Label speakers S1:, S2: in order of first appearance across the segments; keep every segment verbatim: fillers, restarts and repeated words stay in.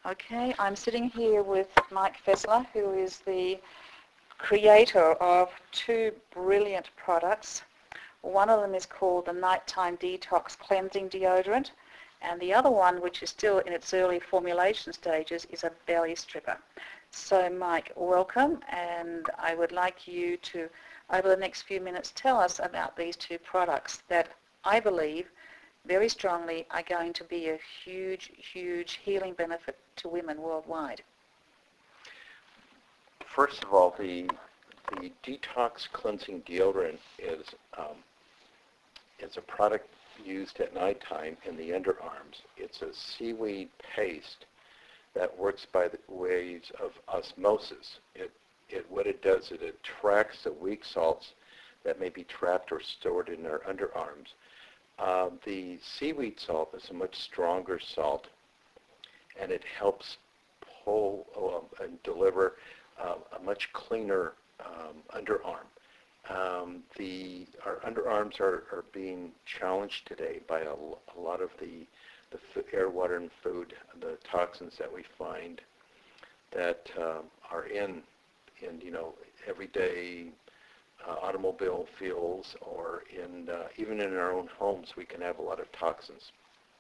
S1: Okay, I'm sitting here with Mike Fessler, who is the creator of two brilliant products. One of them is called the Nighttime Detox Cleansing Deodorant, and the other one, which is still in its early formulation stages, is a belly stripper. So Mike, welcome, and I would like you to, over the next few minutes, tell us about these two products that I believe very strongly are going to be a huge, huge healing benefit to women worldwide.
S2: First of all, the the detox cleansing deodorant is um, is a product used at nighttime in the underarms. It's a seaweed paste that works by the ways of osmosis. It it what it does is it attracts the weak salts that may be trapped or stored in our underarms. Uh, the seaweed salt is a much stronger salt, and it helps pull um, and deliver uh, a much cleaner um, underarm. Um, the our underarms are, are being challenged today by a, a lot of the the f- air, water, and food, the toxins that we find that um, are in in you know everyday uh, automobile fuels, or in uh, even in our own homes, we can have a lot of toxins.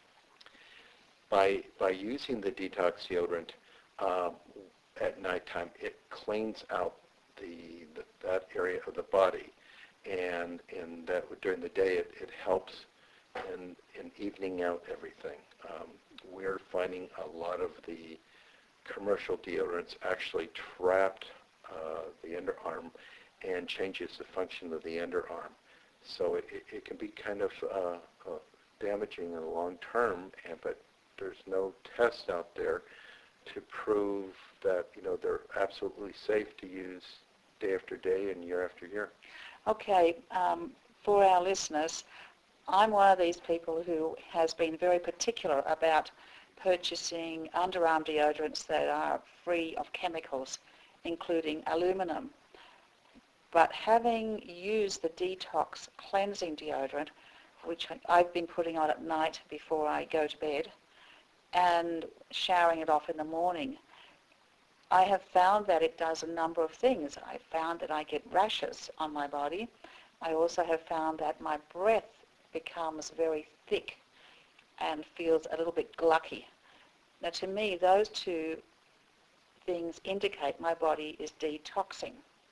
S2: By by using the detox deodorant uh, at nighttime, it cleans out the, the that area of the body, and in that during the day, it, it helps in in evening out everything. Um, we're finding a lot of the commercial deodorants actually trapped uh, the underarm and changes the function of the underarm. So it, it, it can be kind of uh, uh, damaging in the long term, and, but there's no test out there to prove that you know they're absolutely safe to use day after day and year after year.
S1: Okay, um, for our listeners, I'm one of these people who has been very particular about purchasing underarm deodorants that are free of chemicals, including aluminum. But having used the detox cleansing deodorant, which I've been putting on at night before I go to bed, and showering it off in the morning, I have found that it does a number of things. I found that I get rashes on my body. I also have found that my breath becomes very thick and feels a little bit glucky. Now, to me, those two things indicate my body is detoxing.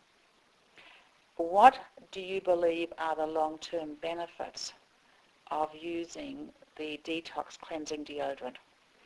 S1: What do you believe are the long-term benefits of using the detox cleansing deodorant?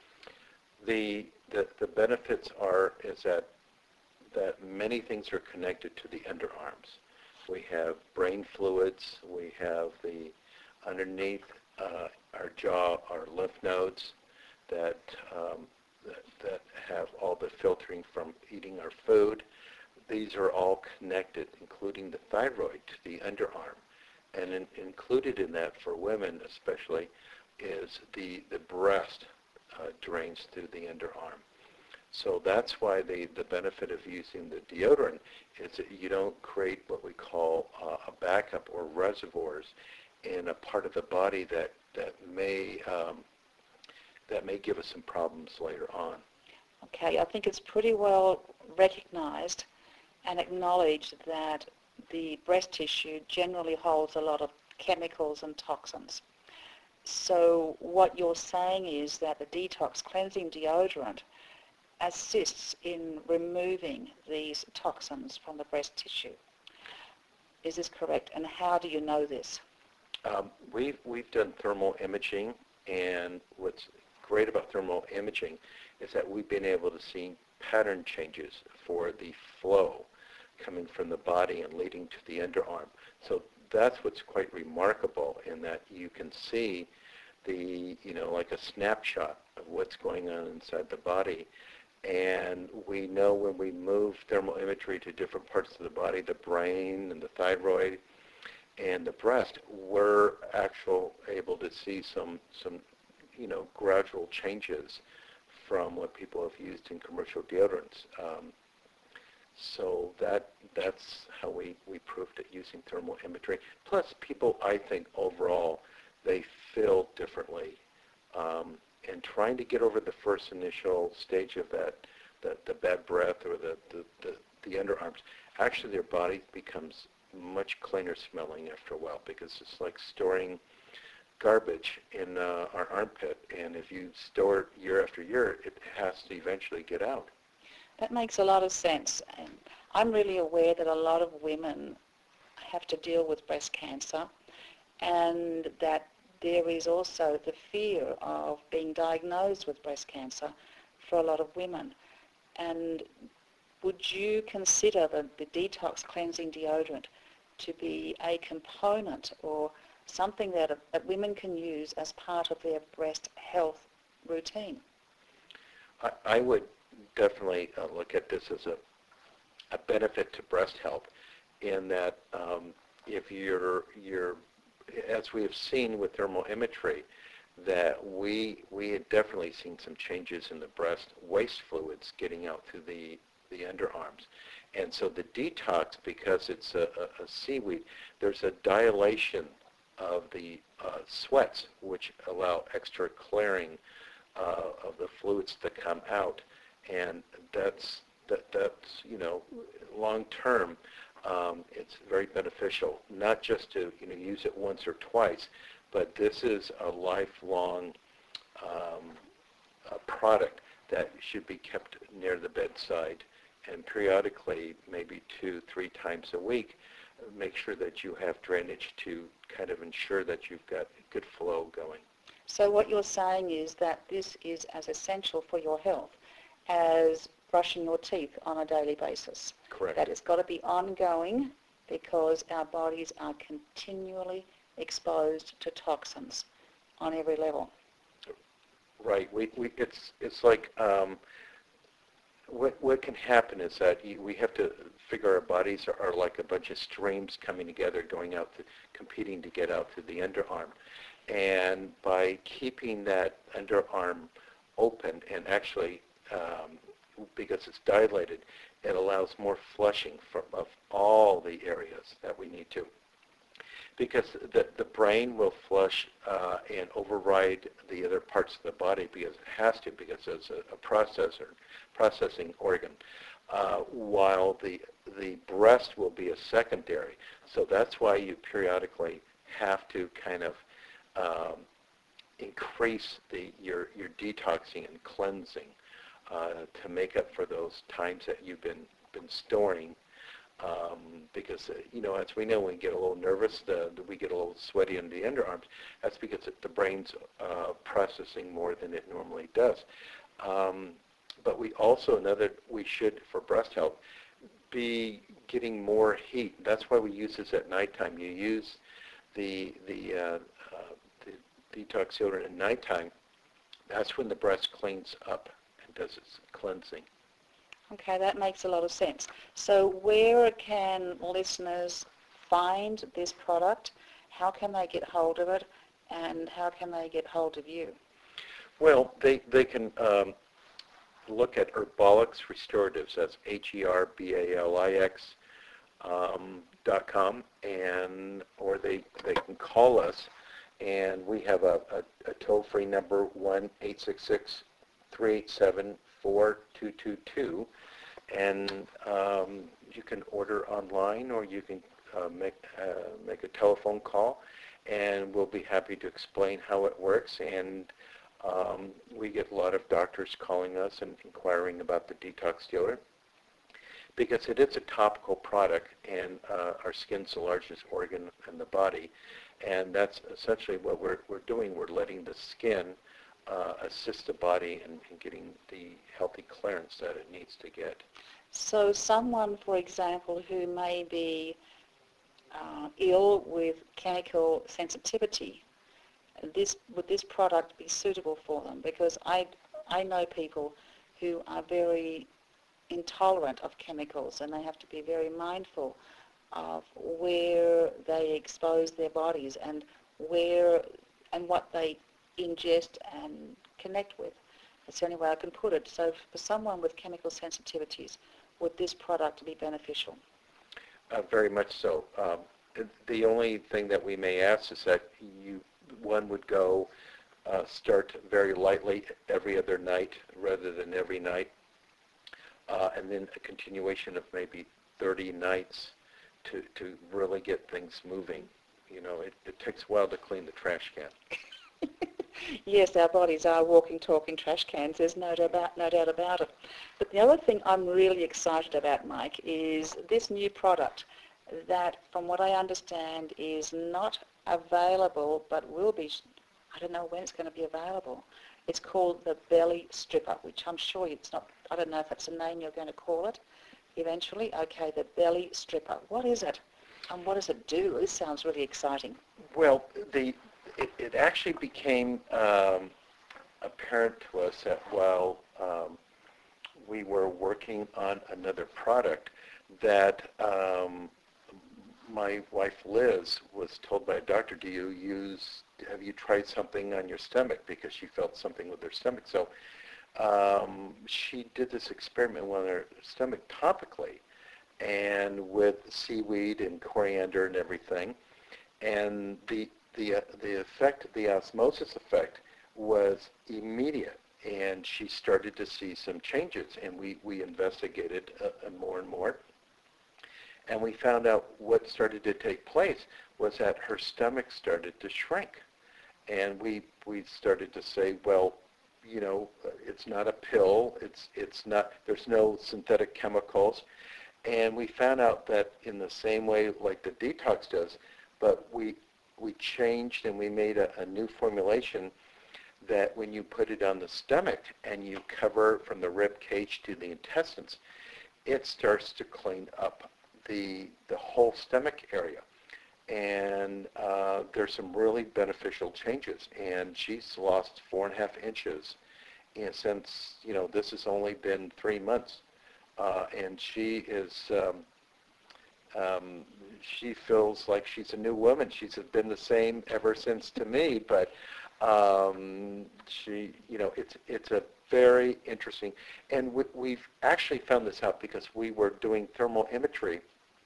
S2: The, the the benefits are is that that many things are connected to the underarms. We have brain fluids. We have the underneath uh, our jaw, our lymph nodes that, um, that that have all the filtering from eating our food. These are all connected, including the thyroid, to the underarm. And in, included in that, for women especially, is the, the breast uh, drains through the underarm. So that's why the, the benefit of using the deodorant is that you don't create what we call uh, a backup or reservoirs in a part of the body that, that may um, that may give us some problems later on.
S1: Okay, I think it's pretty well recognized and acknowledge that the breast tissue generally holds a lot of chemicals and toxins. So what you're saying is that the detox cleansing deodorant assists in removing these toxins from the breast tissue. Is this correct? And how do you know this?
S2: Um, we've, we've done thermal imaging, and what's great about thermal imaging is that we've been able to see pattern changes for the flow coming from the body and leading to the underarm. So that's what's quite remarkable, in that you can see the, you know, like a snapshot of what's going on inside the body. And we know when we move thermal imagery to different parts of the body, the brain and the thyroid and the breast, we're actually able to see some, some, you know, gradual changes from what people have used in commercial deodorants. Um, so that that's how we, we proved it using thermal imagery. Plus, people, I think, overall, they feel differently. Um, and trying to get over the first initial stage of that, the, the bad breath or the, the, the, the underarms, actually their body becomes much cleaner smelling after a while, because it's like storing garbage in uh, our armpit, and if you store it year after year, it has to eventually get out.
S1: That makes a lot of sense. And I'm really aware that a lot of women have to deal with breast cancer, and that there is also the fear of being diagnosed with breast cancer for a lot of women. And would you consider the, the detox cleansing deodorant to be a component or something that, that women can use as part of their breast health routine?
S2: I, I would definitely uh, look at this as a, a benefit to breast health, in that um, if you're, you're, as we have seen with thermal imagery, that we we had definitely seen some changes in the breast waste fluids getting out through the, the underarms. And so the detox, because it's a, a, a seaweed, there's a dilation of the uh, sweats, which allow extra clearing uh, of the fluids to come out. And that's, that, that's you know, long term, um, it's very beneficial, not just to you know use it once or twice, but this is a lifelong um, a product that should be kept near the bedside, and periodically, maybe two, three times a week, make sure that you have drainage to kind of ensure that you've got good flow going.
S1: So what you're saying is that this is as essential for your health as brushing your teeth on a daily basis.
S2: Correct.
S1: That it's got to be ongoing, because our bodies are continually exposed to toxins on every level.
S2: Right. We, we, it's, it's like um, what, what can happen is that you, we have to figure our bodies are, are like a bunch of streams coming together, going out, to, competing to get out to the underarm. And by keeping that underarm open, and actually, um, because it's dilated, it allows more flushing from, of all the areas that we need to. Because the, the brain will flush uh, and override the other parts of the body, because it has to, because it's a, a processor, processing organ, uh, while the, the breast will be a secondary. So that's why you periodically have to kind of um, increase the, your, your detoxing and cleansing uh, to make up for those times that you've been, been storing. Um, because, uh, you know, as we know, when we get a little nervous, the, the, we get a little sweaty in the underarms. That's because it, the brain's uh, processing more than it normally does. Um, but we also, another, we should, for breast health, be getting more heat. That's why we use this at nighttime. You use the, the, uh, uh, the detox deodorant at nighttime. That's when the breast cleans up and does its cleansing.
S1: Okay, that makes a lot of sense. So where can listeners find this product? How can they get hold of it? And how can they get hold of you?
S2: Well, they, they can um, look at Herbalix Restoratives. That's H E R B A L I X um, dot com, and or they, they can call us, and we have a, a, a toll-free number, one eight six six, three eight seven, four two two two, and um, you can order online, or you can uh, make uh, make a telephone call, and we'll be happy to explain how it works. And um, we get a lot of doctors calling us and inquiring about the detox deodorant, because it is a topical product, and uh, our skin's the largest organ in the body, and that's essentially what we're we're doing. We're letting the skin Uh, assist the body in, in getting the healthy clearance that it needs to get.
S1: So someone, for example, who may be uh, ill with chemical sensitivity, this would this product be suitable for them? Because I, I know people who are very intolerant of chemicals, and they have to be very mindful of where they expose their bodies and where and what they ingest and connect with. That's the only way I can put it. So for someone with chemical sensitivities, would this product be beneficial?
S2: Uh, very much so. Um, the only thing that we may ask is that you, one would go uh, start very lightly every other night rather than every night, uh, and then a continuation of maybe thirty nights to, to really get things moving. You know, it, it takes a while to clean the trash can.
S1: Yes, our bodies are walking, talking trash cans. There's no doubt, about, no doubt about it. But the other thing I'm really excited about, Mike, is this new product that, from what I understand, is not available but will be, I don't know when it's going to be available. It's called the Belly Stripper, which I'm sure it's not, I don't know if that's a name you're going to call it eventually. Okay, the Belly Stripper. What is it? And what does it do? This sounds really exciting.
S2: Well, the it, it actually became um, apparent to us that while um, we were working on another product, that um, my wife Liz was told by a doctor, do you use, have you tried something on your stomach? Because she felt something with her stomach. So um, she did this experiment on her stomach topically, and with seaweed and coriander and everything. And the the uh, the effect, the osmosis effect, was immediate, and she started to see some changes. And we we investigated uh, more and more, and we found out what started to take place was that her stomach started to shrink, and we we started to say, well, you know, it's not a pill. It's it's not. There's no synthetic chemicals. And we found out that in the same way like the detox does, but we we changed and we made a, a new formulation that when you put it on the stomach and you cover from the rib cage to the intestines, it starts to clean up the the whole stomach area. And uh, there's some really beneficial changes. And she's lost four and a half inches and since, you know, this has only been three months. Uh, and she is, um, um, she feels like she's a new woman. She's been the same ever since to me, but um, she, you know, it's it's a very interesting, and we, we've actually found this out because we were doing thermal imagery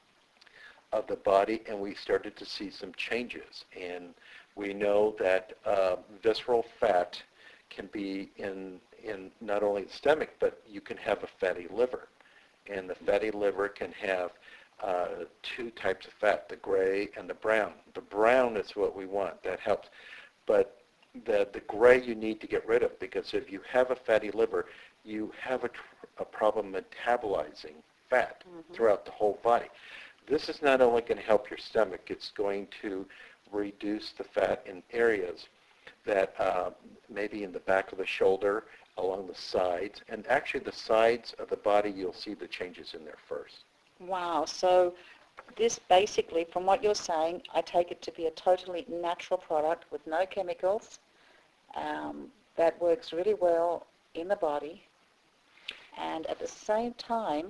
S2: of the body, and we started to see some changes. And we know that uh, visceral fat can be in in not only the stomach, but you can have a fatty liver. And the fatty liver can have uh, two types of fat, the gray and the brown. The brown is what we want. That helps. But the, the gray you need to get rid of, because if you have a fatty liver, you have a, tr- a problem metabolizing fat mm-hmm. throughout the whole body. This is not only going to help your stomach, it's going to reduce the fat in areas that uh, maybe in the back of the shoulder, along the sides, and actually the sides of the body, you'll see the changes in there first.
S1: Wow. So this basically, from what you're saying, I take it to be a totally natural product with no chemicals um, that works really well in the body, and at the same time,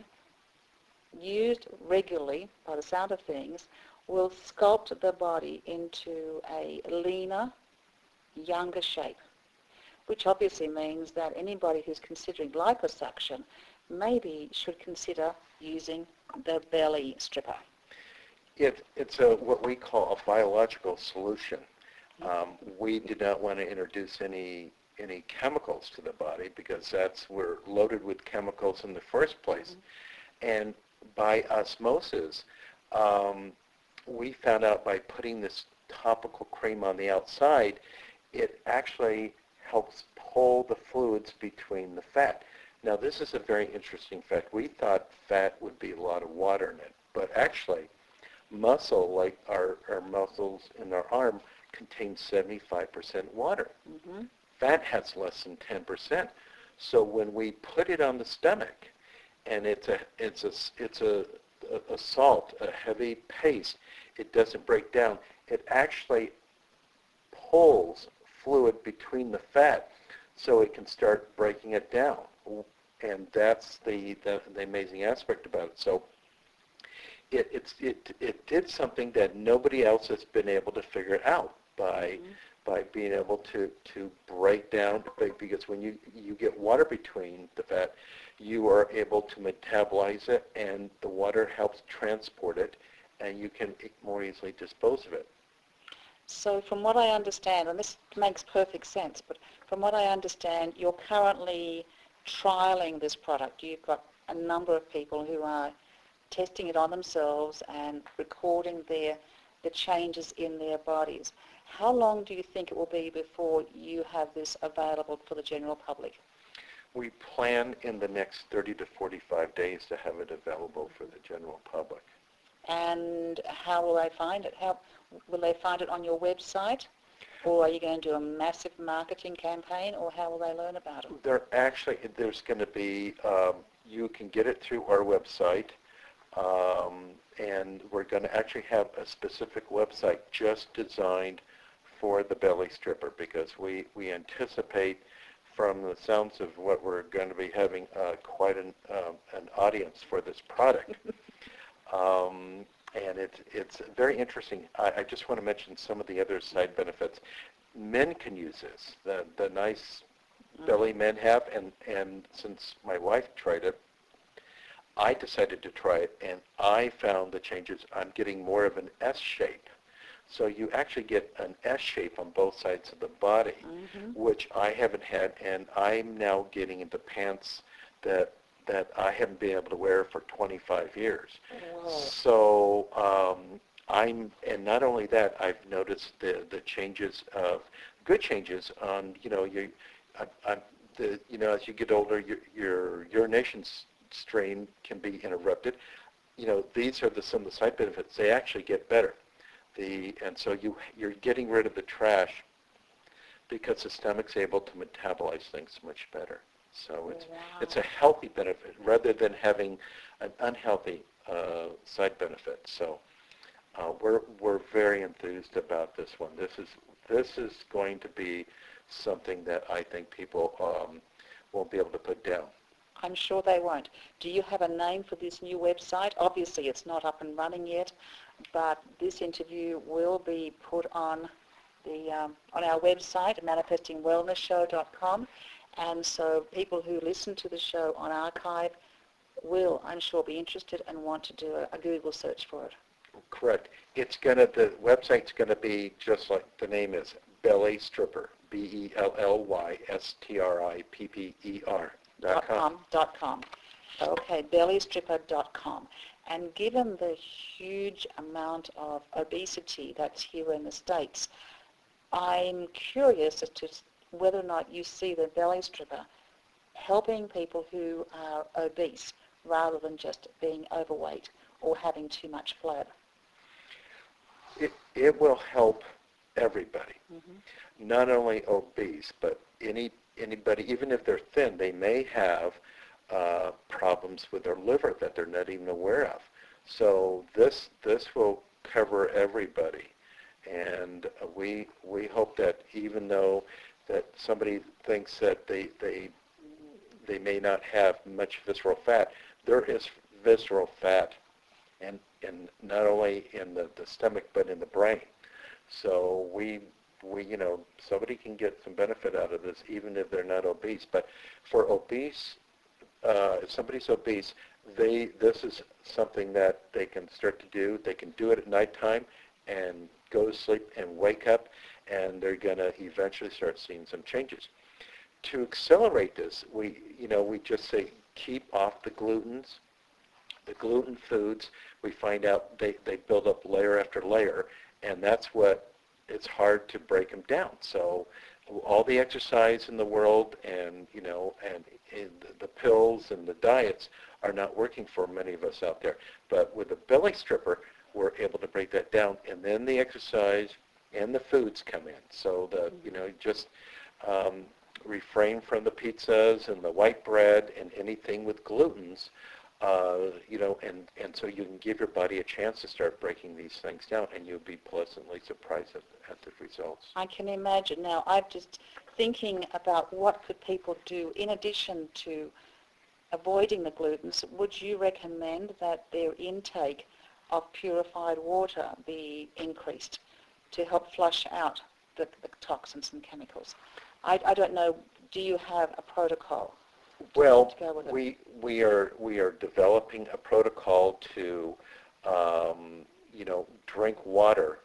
S1: used regularly, by the sound of things, will sculpt the body into a leaner, younger shape, which obviously means that anybody who's considering liposuction maybe should consider using the Belly Stripper.
S2: It, it's a, what we call a biological solution. Um, we did not want to introduce any any chemicals to the body because that's we're loaded with chemicals in the first place. Mm-hmm. And by osmosis, um, we found out by putting this topical cream on the outside, it actually helps pull the fluids between the fat. Now, this is a very interesting fact. We thought fat would be a lot of water in it, but actually, muscle, like our, our muscles in our arm, contains seventy-five percent water. Mm-hmm. Fat has less than ten percent. So when we put it on the stomach, and it's a it's a it's a, a, a salt, a heavy paste, it doesn't break down. It actually pulls fluid between the fat so it can start breaking it down. And that's the, the, the amazing aspect about it. So it, it's, it, it did something that nobody else has been able to figure out by, mm-hmm. by being able to, to break down, because when you, you get water between the fat, you are able to metabolize it, and the water helps transport it, and you can more easily dispose of it.
S1: So from what I understand, and this makes perfect sense, but from what I understand, you're currently trialing this product. You've got a number of people who are testing it on themselves and recording their the changes in their bodies. How long do you think it will be before you have this available for the general public?
S2: We plan in the next thirty to forty-five days to have it available for the general public.
S1: And how will they find it? How will they find it on your website? Or are you going to do a massive marketing campaign, or how will they learn about it?
S2: There actually, there's going to be, um, you can get it through our website, um, and we're going to actually have a specific website just designed for the belly stripper, because we, we anticipate from the sounds of what we're going to be having uh, quite an, um, an audience for this product. Um, and it's, it's very interesting. I, I just want to mention some of the other side benefits. Men can use this, the, the nice belly men have, and, and since my wife tried it, I decided to try it, and I found the changes. I'm getting more of an S shape. So you actually get an S shape on both sides of the body, mm-hmm. which I haven't had, and I'm now getting into pants that that I haven't been able to wear for twenty-five years.
S1: Whoa.
S2: So um, I'm, and not only that, I've noticed the the changes of good changes on, you know, you, I, I, the you know, as you get older, your your urination strain can be interrupted. You know, these are the some of the side benefits. They actually get better. The and so you you're getting rid of the trash because the stomach's able to metabolize things much better. So it's
S1: wow.
S2: it's a healthy benefit rather than having an unhealthy uh, side benefit. So uh, we're we're very enthused about this one. This is this is going to be something that I think people um, won't be able to put down.
S1: I'm sure they won't. Do you have a name for this new website? Obviously, it's not up and running yet, but this interview will be put on the um, on our website, manifesting wellness show dot com. And so people who listen to the show on archive will, I'm sure, be interested and want to do a, a Google search for it.
S2: Correct. It's gonna, the website's gonna be just like the name is, Belly Stripper, B E L L Y S T R I P P E R dot com.
S1: Dot com. Okay, belly stripper dot com. And given the huge amount of obesity that's here in the States, I'm curious as to whether or not you see the belly stripper helping people who are obese rather than just being overweight or having too much flab.
S2: It, it will help everybody,
S1: mm-hmm.
S2: not only obese, but any anybody, even if they're thin, they may have uh, problems with their liver that they're not even aware of. So this this will cover everybody, and uh, we we hope that even though that somebody thinks that they they they may not have much visceral fat, there is visceral fat, and and not only in the, the stomach but in the brain. So we we you know somebody can get some benefit out of this even if they're not obese. But for obese, uh, if somebody's obese, they this is something that they can start to do. They can do it at nighttime and go to sleep and wake up, and they're going to eventually start seeing some changes. To accelerate this, we, you know, we just say keep off the glutens, the gluten foods. We find out they, they build up layer after layer, and that's what, it's hard to break them down. So all the exercise in the world and, you know, and, and the pills and the diets are not working for many of us out there. But with the belly stripper, we're able to break that down, and then the exercise and the foods come in. So the, you know, just um, refrain from the pizzas and the white bread and anything with glutens, uh, you know, and, and so you can give your body a chance to start breaking these things down, and you'll be pleasantly surprised at, at the results.
S1: I can imagine. Now, I'm just thinking about what could people do in addition to avoiding the glutens. Would you recommend that their intake of purified water be increased to help flush out the, the toxins and chemicals? I, I don't know, do you have a protocol?
S2: Well,
S1: to go with it?
S2: we we are we are developing a protocol to, um, you know, drink water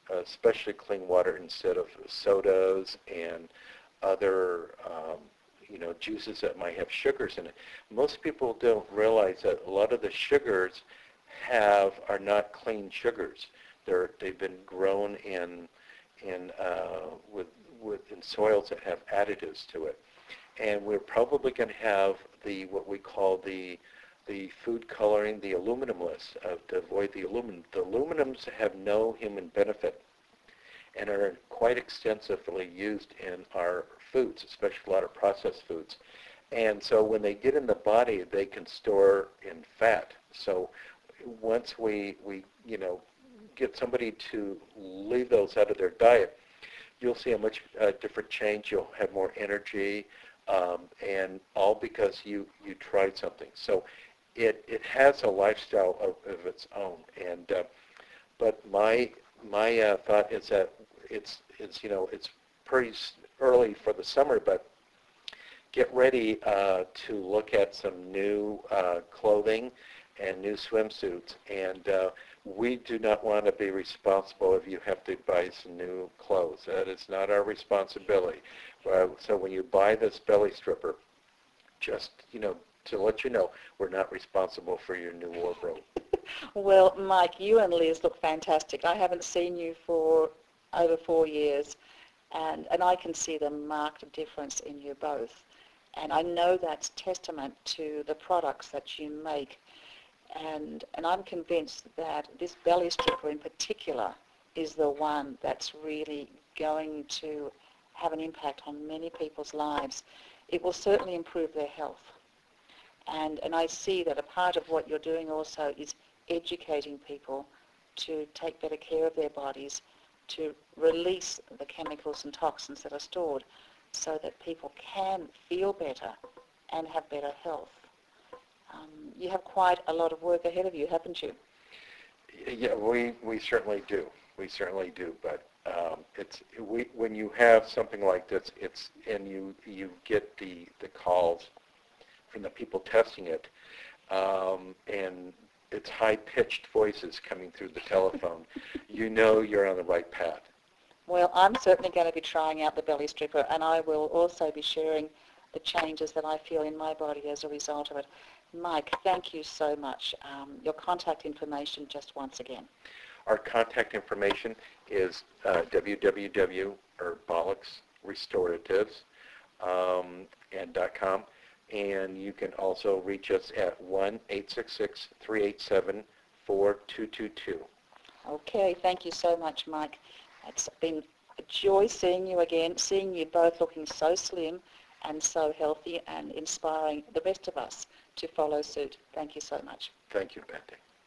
S2: especially clean water instead of sodas and other um, you know, juices that might have sugars in it. Most people don't realize that a lot of the sugars have are not clean sugars. They're they've been grown in in uh, with with in soils that have additives to it, and we're probably going to have the what we call the the food coloring, the aluminum list, uh, to avoid the aluminum. The aluminums have no human benefit and are quite extensively used in our foods, especially a lot of processed foods. And so when they get in the body, they can store in fat. So once we, we you know, get somebody to leave those out of their diet, you'll see a much uh, different change. You'll have more energy, um, and all because you, you tried something. So it, it has a lifestyle of, of its own. And uh, but my my uh, thought is that it's it's you know it's pretty early for the summer, but get ready uh, to look at some new uh, clothing and new swimsuits. And uh, we do not want to be responsible if you have to buy some new clothes. That is not our responsibility. Uh, so when you buy this belly stripper, just you know to let you know, we're not responsible for your new wardrobe.
S1: Well, Mike, you and Liz look fantastic. I haven't seen you for over four years, and, and I can see the marked difference in you both. And I know that's testament to the products that you make. And, and I'm convinced that this belly stripper in particular is the one that's really going to have an impact on many people's lives. It will certainly improve their health. And, and I see that a part of what you're doing also is educating people to take better care of their bodies, to release the chemicals and toxins that are stored so that people can feel better and have better health. Um, you have quite a lot of work ahead of you, haven't you?
S2: Yeah, we, we certainly do. We certainly do. But um, it's we, when you have something like this, it's and you you get the, the calls from the people testing it, um, and it's high-pitched voices coming through the telephone. You know you're on the right path.
S1: Well, I'm certainly going to be trying out the belly stripper, and I will also be sharing the changes that I feel in my body as a result of it. Mike, thank you so much. Um, your contact information just once again.
S2: Our contact information is uh, w w w dot herbolics restoratives dot com, and you can also reach us at one eight six six, three eight seven, four two two two.
S1: Okay, thank you so much, Mike. It's been a joy seeing you again, seeing you both looking so slim and so healthy and inspiring the rest of us to follow suit. Thank you so much.
S2: Thank you, Bente.